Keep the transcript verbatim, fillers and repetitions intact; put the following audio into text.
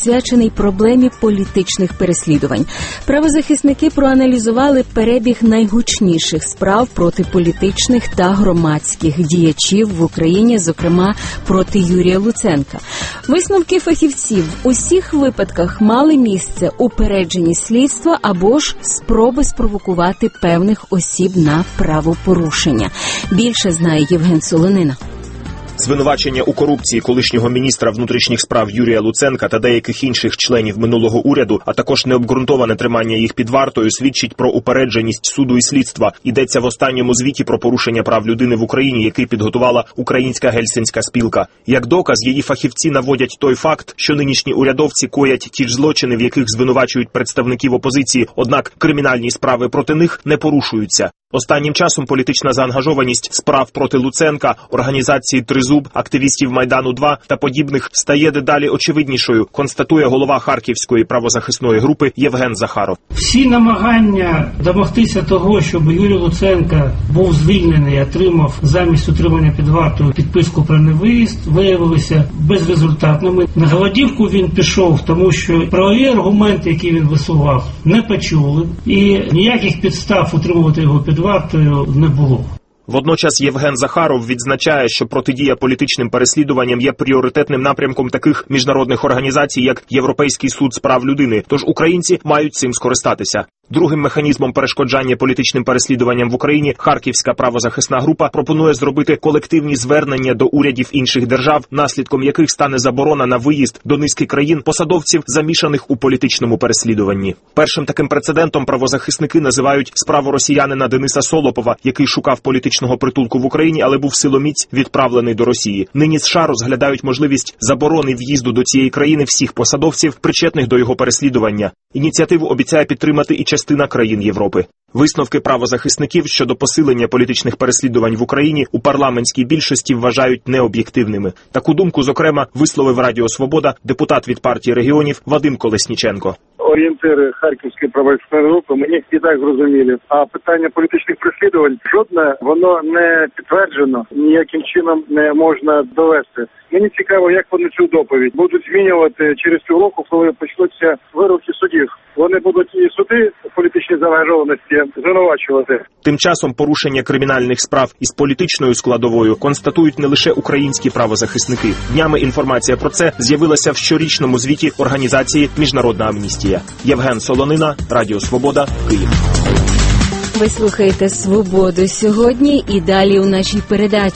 присвячений проблемі політичних переслідувань. Правозахисники проаналізували перебіг найгучніших справ проти політичних та громадських діячів в Україні, зокрема проти Юрія Луценка. Висновки фахівців у всіх випадках мали місце упереджені слідства або ж спроби спровокувати певних осіб на правопорушення. Більше знає Євген Солонина. Звинувачення у корупції колишнього міністра внутрішніх справ Юрія Луценка та деяких інших членів минулого уряду, а також необґрунтоване тримання їх під вартою, свідчить про упередженість суду і слідства. Йдеться в останньому звіті про порушення прав людини в Україні, який підготувала Українська Гельсінська спілка. Як доказ, її фахівці наводять той факт, що нинішні урядовці коять ті ж злочини, в яких звинувачують представників опозиції, однак кримінальні справи проти них не порушуються. Останнім часом політична заангажованість справ проти Луценка, організації «Тризуб», активістів Майдану-два та подібних стає дедалі очевиднішою, констатує голова Харківської правозахисної групи Євген Захаров. Всі намагання домогтися того, щоб Юрій Луценко був звільнений і отримав замість утримання під вартою підписку про невиїзд, виявилися безрезультатними. На голодівку він пішов, тому що правові аргументи, які він висував, не почули, і ніяких підстав утримувати його під вартою не було. Водночас Євген Захаров відзначає, що протидія політичним переслідуванням є пріоритетним напрямком таких міжнародних організацій, як Європейський суд з прав людини, тож українці мають цим скористатися. Другим механізмом перешкоджання політичним переслідуванням в Україні Харківська правозахисна група пропонує зробити колективні звернення до урядів інших держав, наслідком яких стане заборона на виїзд до низки країн посадовців, замішаних у політичному переслідуванні. Першим таким прецедентом правозахисники називають справу росіянина Дениса Солопова, який шукав політичного притулку в Україні, але був силоміць відправлений до Росії. Нині США розглядають можливість заборони в'їзду до цієї країни всіх посадовців, причетних до його переслідування. Ініціативу обіцяє підтримати і частина країн Європи. Висновки правозахисників щодо посилення політичних переслідувань в Україні у парламентській більшості вважають необ'єктивними. Таку думку, зокрема, висловив Радіо Свобода депутат від партії регіонів Вадим Колесніченко. Орієнтири Харківської правозахисної групи мені і так зрозумілі. А питання політичних переслідувань жодне, воно не підтверджено, ніяким чином не можна довести. Мені цікаво, як вони цю доповідь будуть змінювати через півроку, коли почнуться вироки судів. Вони будуть і суди політичні заангажованості звинувачувати. Тим часом порушення кримінальних справ із політичною складовою констатують не лише українські правозахисники. Днями інформація про це з'явилася в щорічному звіті організації «Міжнародна амністія». Євген Солонина, Радіо Свобода, Київ. Ви слухаєте «Свободу» сьогодні і далі у нашій передачі.